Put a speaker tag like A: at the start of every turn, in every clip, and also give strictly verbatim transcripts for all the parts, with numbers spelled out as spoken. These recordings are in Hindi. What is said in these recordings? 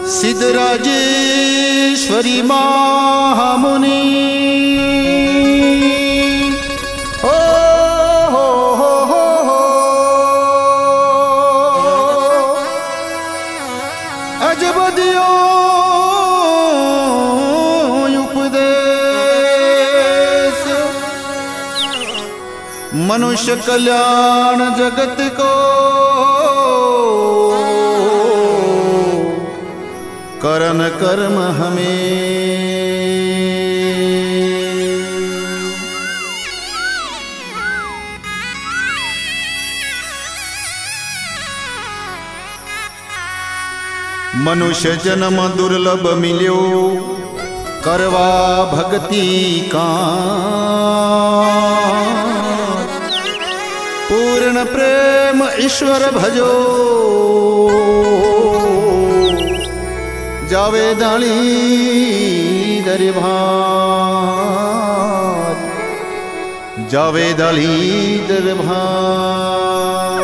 A: सिद्धराजेश्वरी महामुनि हो हो हो हो हो अजब दियो उपदेश मनुष्य कल्याण जगत को करन कर्म हमें मनुष्य जन्म दुर्लभ मिल्यो करवा भक्ति का पूर्ण प्रेम ईश्वर भजो जावे दाली दरबार जावे दाली दरबार।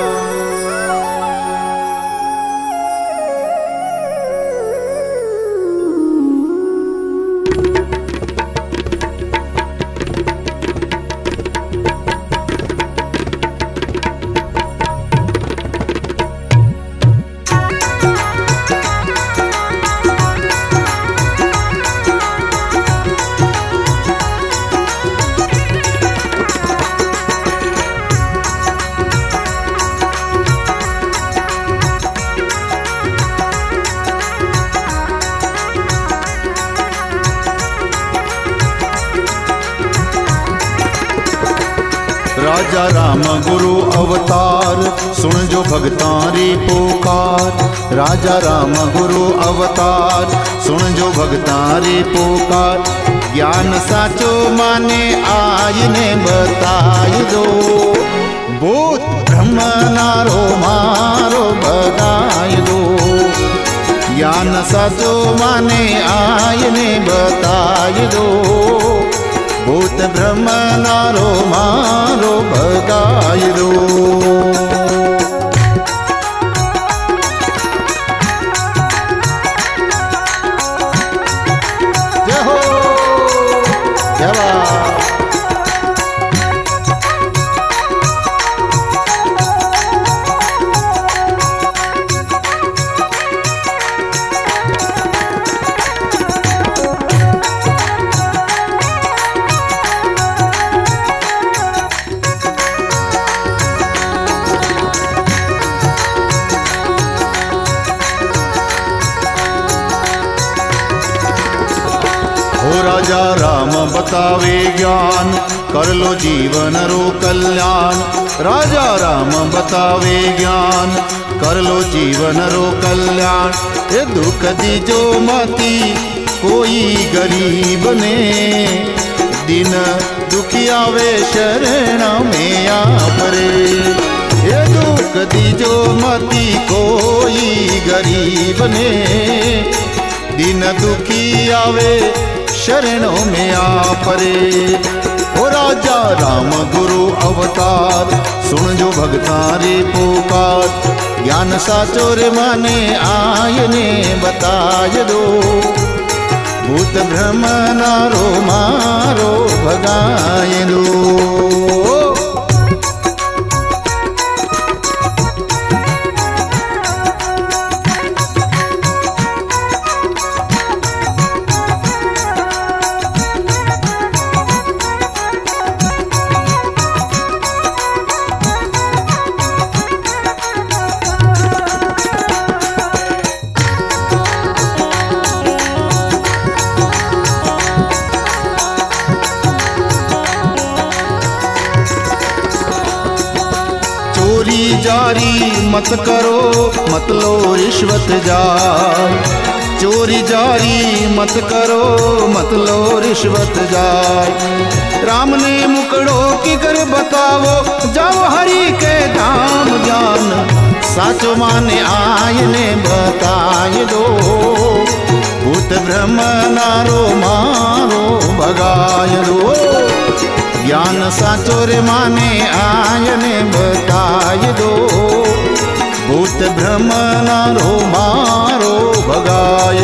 A: राजा राम गुरु अवतार सुन जो भगतारी पुकार। राजा राम गुरु अवतार सुन जो भगतारी पुकार। ज्ञान साचो माने आईने बताई दो भूत ब्रह्म नारो मारो भगाई दो। ज्ञान साचो माने आईने बताई दो भूत ब्रह्म नारो मारो भगाई दो। जय हो जय बाबा। राजा राम बतावे ज्ञान कर लो जीवन रो कल्याण। राजा राम बतावे ज्ञान कर लो जीवन रो कल्याण। ये दुख दीजो मती कोई गरीब ने दिन दुखी आवे शरण में आपरे। ये दुख दीजो मती कोई गरीब ने दिन दुखी आवे शरणों में आपरे। ओ राजा राम गुरु अवतार सुन जो भगतारी पुकार। ज्ञान साचो रे माने आयने बताय दो भूत ब्रह्म नारो मारो भगाय दो। चोरी जारी मत करो मत लो रिश्वत जाए। चोरी जारी मत करो मत लो रिश्वत जाए। राम ने मुकड़ो की कर बतावो जाओ हरि के धाम ज्ञान साचो माने आयने बताय दो भूत ब्रह्म नारो मारो भगाय दो। ज्ञान साचो रे माने आयने बताय दो भूत भ्रम नारो मारो भगाय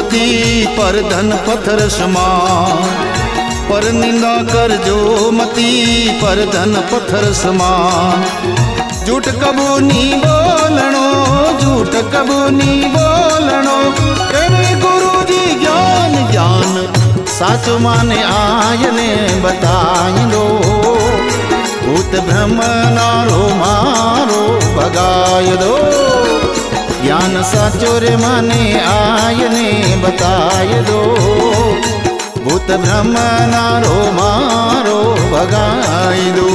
A: मती पर धन पत्थर समान। पर निंदा कर जो मती पर धन पत्थर समान। झूठ कबू नी बोलणो, झूठ कबू नी बोलणो। करे गुरु जी ज्ञान ज्ञान साचो माने आयने बताई दो। भूत ब्रह्म नारो मारो भगाय दो। ज्ञान साचो रे माने आयने बताय दो। भूत ब्रह्म नारो मारो भगाय दो।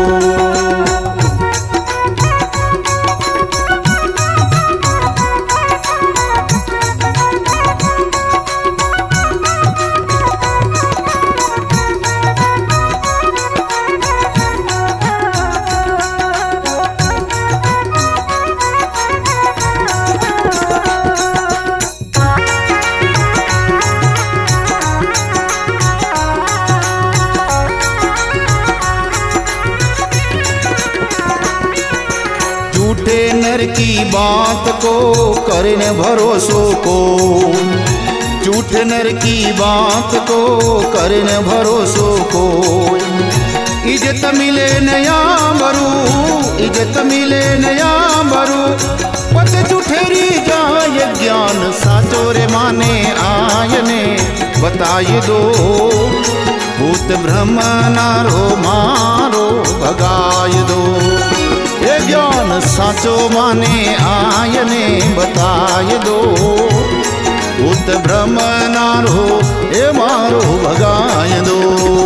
A: झूठे नर की बात को करने भरोसो को। झूठे नर की बात को करने भरोसो को। इज्जत मिले नया बरू, इज्जत मिले नया बरू। पत झूठेरी जाय ज्ञान साचो रे माने आयने बताई दो। भूत ब्रह्म नारो मारो भगाय दो। ये ज्ञान साचो माने आयने बताय दो। भूत ब्रह्म नारो ए मारो भगाय दो।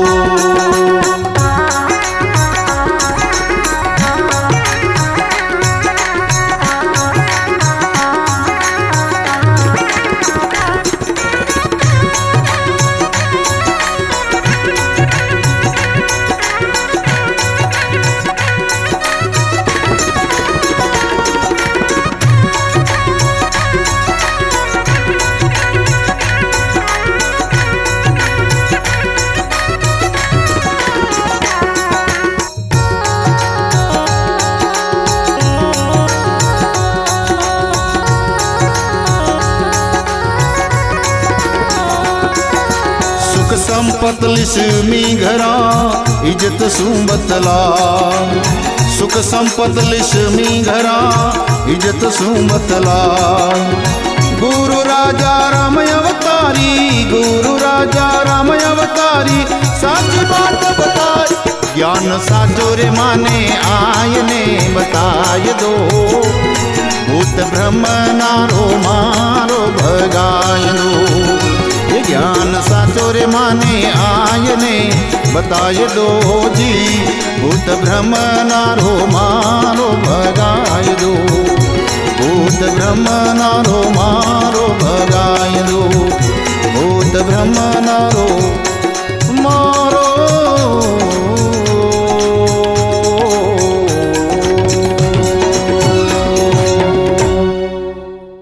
A: संपत लिस्मी घरा इज्जत सुबतला। सुख संपत लिस्मी घरा इज्जत सुबतला। गुरु राजा राम अवतारी, गुरु राजा राम अवतारी। साची बात बताई ज्ञान साचो रे माने आयने बताय दो। भूत ब्रह्म नारो मारो भगाय दो। ये ज्ञान साचो रे माने आयने बताय दो जी। भूत ब्रह्म नारो मारो भगाय दो। भूत ब्रह्म नारो मारो भगाय दो। भूत ब्रह्म नारो